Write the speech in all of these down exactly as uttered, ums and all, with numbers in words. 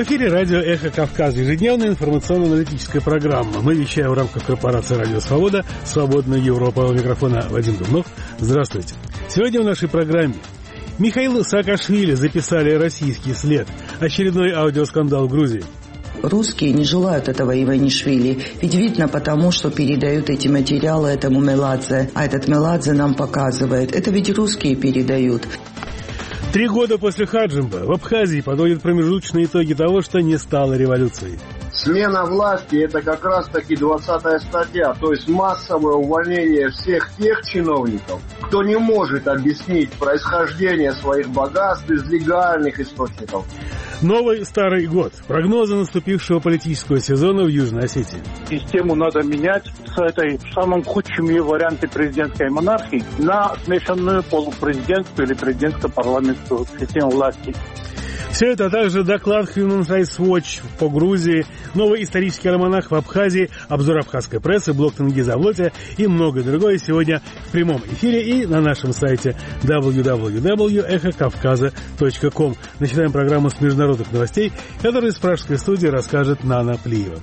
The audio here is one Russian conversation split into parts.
В эфире радио «Эхо Кавказа», ежедневная информационно-аналитическая программа. Мы вещаем в рамках корпорации «Радио Свобода», «Свободная Европа». У микрофона Вадим Дубнов. Здравствуйте. Сегодня в нашей программе Михаил Саакашвили записали российский след. Очередной аудиоскандал в Грузии. Русские не желают этого Иванишвили, ведь видно потому, что передают эти материалы этому Меладзе, а этот Меладзе нам показывает. Это ведь русские передают. Три года после Хаджимба в Абхазии подводят промежуточные итоги того, что не стало революцией. Смена власти – это как раз-таки двадцатая статья, то есть массовое увольнение всех тех чиновников, кто не может объяснить происхождение своих богатств из легальных источников. Новый Старый год. Прогнозы наступившего политического сезона в Южной Осетии. Систему надо менять с этой в самом худшем ее варианте президентской монархии на смешанную полупрезидентскую или президентско-парламентскую систему власти. Все это, а также доклад Human Rights Watch по Грузии, новый исторический альманах в Абхазии, обзор абхазской прессы, блог Тенгиз Авлотия и многое другое сегодня в прямом эфире и на нашем сайте дабл ю дабл ю дабл ю точка эхо кавказа точка ком. Начинаем программу с международных новостей, которую из пражской студии расскажет Нана Плиева.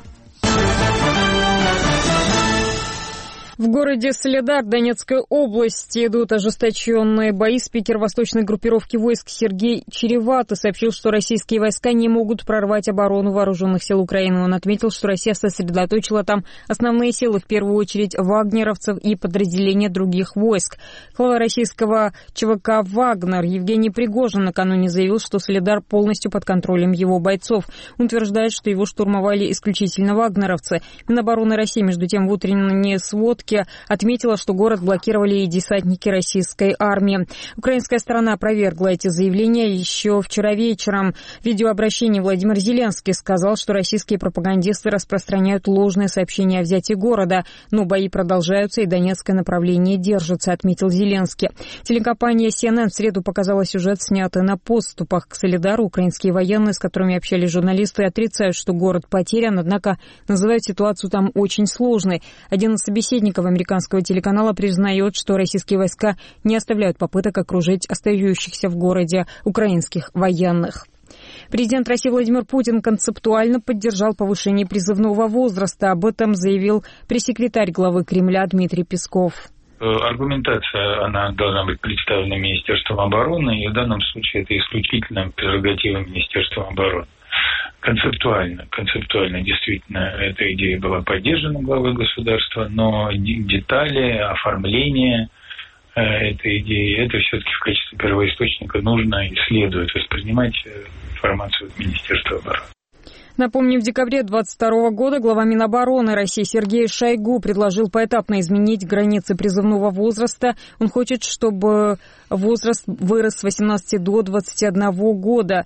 В городе Солидар Донецкой области идут ожесточенные бои. Спикер восточной группировки войск Сергей Черевато сообщил, что российские войска не могут прорвать оборону вооруженных сил Украины. Он отметил, что Россия сосредоточила там основные силы, в первую очередь вагнеровцев и подразделения других войск. Глава российского ЧВК «Вагнер» Евгений Пригожин накануне заявил, что Солидар полностью под контролем его бойцов. Он утверждает, что его штурмовали исключительно вагнеровцы. Минобороны России, между тем, в утренней сводке отметила, что город блокировали и десантники российской армии. Украинская сторона опровергла эти заявления еще вчера вечером. В видеообращении Владимир Зеленский сказал, что российские пропагандисты распространяют ложные сообщения о взятии города. Но бои продолжаются, и донецкое направление держится, отметил Зеленский. Телекомпания си эн эн в среду показала сюжет, снятый на подступах к Солидару. Украинские военные, с которыми общались журналисты, отрицают, что город потерян, однако называют ситуацию там очень сложной. Один из собеседников американского телеканала признает, что российские войска не оставляют попыток окружить остающихся в городе украинских военных. Президент России Владимир Путин концептуально поддержал повышение призывного возраста. Об этом заявил пресс-секретарь главы Кремля Дмитрий Песков. Аргументация, она должна быть представлена Министерством обороны, и в данном случае это исключительно прерогатива Министерства обороны. Концептуально, концептуально действительно эта идея была поддержана главой государства, но детали, оформление этой идеи, это все-таки в качестве первоисточника нужно и следует воспринимать информацию от Министерства обороны. Напомню, в декабре двадцать второго года глава Минобороны России Сергей Шойгу предложил поэтапно изменить границы призывного возраста. Он хочет, чтобы возраст вырос с восемнадцати до двадцати одного года.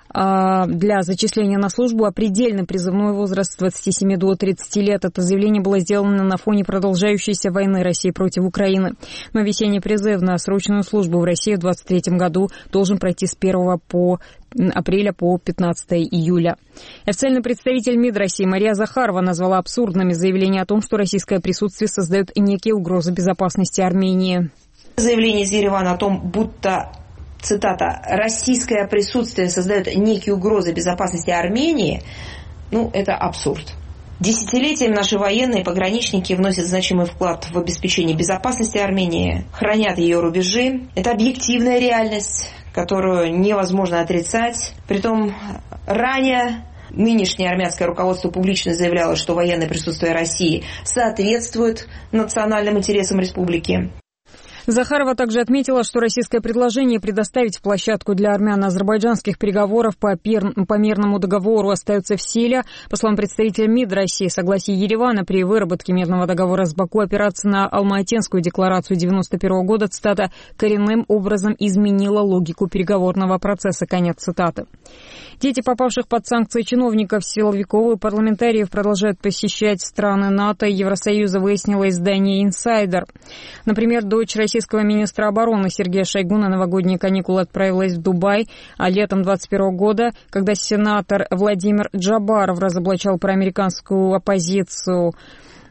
Для зачисления на службу, а предельный призывной возраст с двадцати семи до тридцати лет. Это заявление было сделано на фоне продолжающейся войны России против Украины. Но весенний призыв на срочную службу в России в двадцать третьем году должен пройти с первого апреля по пятнадцатое июля. Официальный представитель МИД России Мария Захарова назвала абсурдными заявления о том, что российское присутствие создает некие угрозы безопасности Армении. Заявление из Еревана о том, будто, цитата, «российское присутствие создает некие угрозы безопасности Армении», ну, это абсурд. Десятилетиями наши военные пограничники вносят значимый вклад в обеспечение безопасности Армении, хранят ее рубежи. Это объективная реальность, которую невозможно отрицать. Притом ранее нынешнее армянское руководство публично заявляло, что военное присутствие России соответствует национальным интересам республики. Захарова также отметила, что российское предложение предоставить площадку для армяно-азербайджанских переговоров по, пер... по мирному договору остается в силе. По словам представителя МИД России, согласие Еревана при выработке мирного договора с Баку опираться на Алма-Атенскую декларацию девяносто первого года, цитата, коренным образом изменила логику переговорного процесса, конец цитаты. Дети попавших под санкции чиновников, силовиков и парламентариев продолжают посещать страны НАТО и Евросоюза, выяснило издание «Инсайдер». Например, дочь российского министра обороны Сергея Шойгу на новогодние каникулы отправилась в Дубай, а летом двадцать первого года, когда сенатор Владимир Джабаров разоблачал проамериканскую оппозицию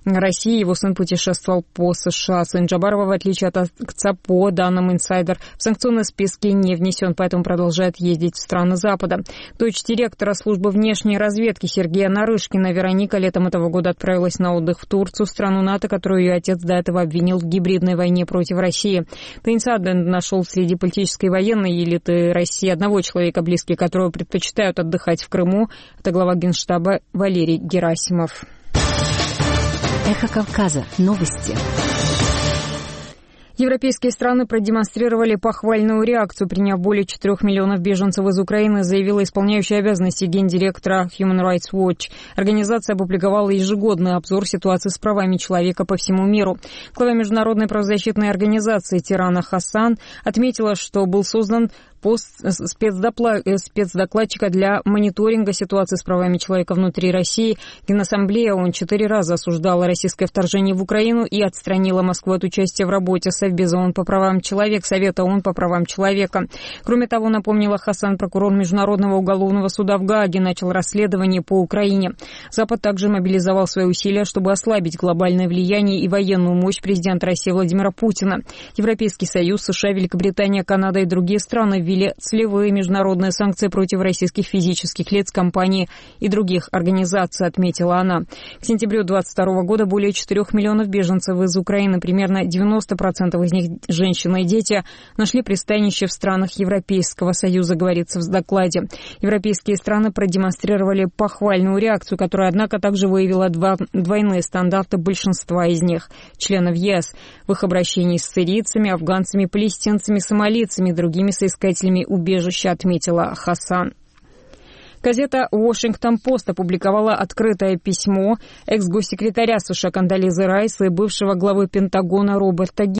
России. Его сын путешествовал по США. Сын Джабарова, в отличие от отца, по данным «Инсайдер», в санкционные списки не внесен, поэтому продолжает ездить в страны Запада. Дочь директора службы внешней разведки Сергея Нарышкина Вероника летом этого года отправилась на отдых в Турцию, страну НАТО, которую ее отец до этого обвинил в гибридной войне против России. The Insider нашел среди политической и военной элиты России одного человека, близкие которого предпочитают отдыхать в Крыму. Это глава Генштаба Валерий Герасимов. Эхо Кавказа. Новости. Европейские страны продемонстрировали похвальную реакцию, приняв более четырех миллионов беженцев из Украины, заявила исполняющая обязанности гендиректора Human Rights Watch. Организация опубликовала ежегодный обзор ситуации с правами человека по всему миру. Глава международной правозащитной организации Тирана Хасан отметила, что был создан пост спецдопла... спецдокладчика для мониторинга ситуации с правами человека внутри России. Генассамблея ООН четыре раза осуждала российское вторжение в Украину и отстранила Москву от участия в работе Совбеза ООН по правам человека, Совета ООН по правам человека. Кроме того, напомнила Хасан, прокурор Международного уголовного суда в Гааге начал расследование по Украине. Запад также мобилизовал свои усилия, чтобы ослабить глобальное влияние и военную мощь президента России Владимира Путина. Европейский Союз, США, Великобритания, Канада и другие страны ввели целевые международные санкции против российских физических лиц, компаний и других организаций, отметила она. К сентябрю двадцать второго года более четырех миллионов беженцев из Украины, примерно девяносто процентов из них женщины и дети, нашли пристанище в странах Европейского Союза, говорится в докладе. Европейские страны продемонстрировали похвальную реакцию, которая, однако, также выявила два, двойные стандарты большинства из них, членов ЕС, в их обращении с сирийцами, афганцами, палестинцами, сомалийцами и другими соискателями убежища, отметила Хасан. Газета «Вашингтон-Пост» опубликовала открытое письмо экс-госсекретаря США Кондолизы Райс и бывшего главы Пентагона Роберта